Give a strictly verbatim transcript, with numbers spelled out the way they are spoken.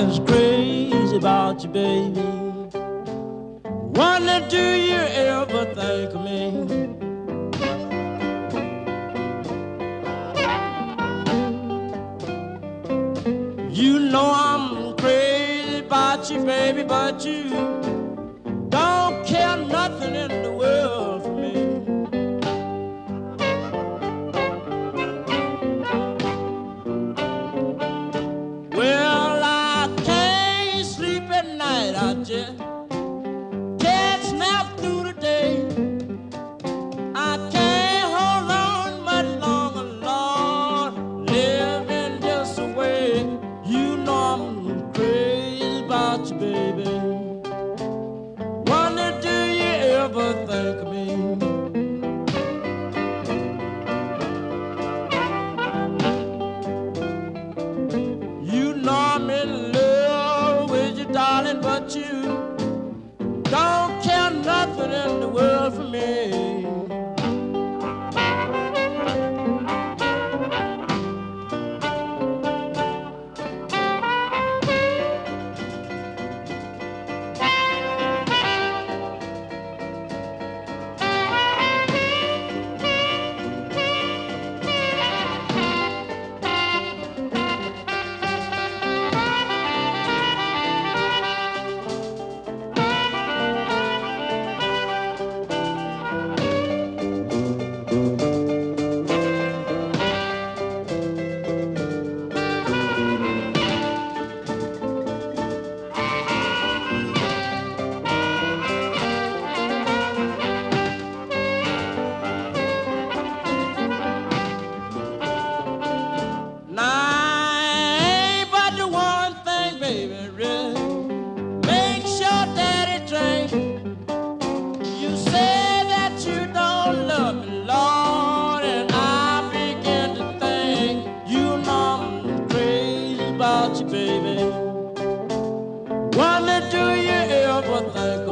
is crazy about you, baby. Wonder, do you ever think of me? You know I'm crazy about you, baby, but you don't care nothing in the world for me. Well, I can't sleep at night, I just can't snap through the day. I can't hold on much longer, Lord, living this way. You know I'm crazy about you, baby. Wonder, do you ever think of me? You know I'm in love with you, darling, but you don't care nothing in the world for me. Baby, wonder, do you ever think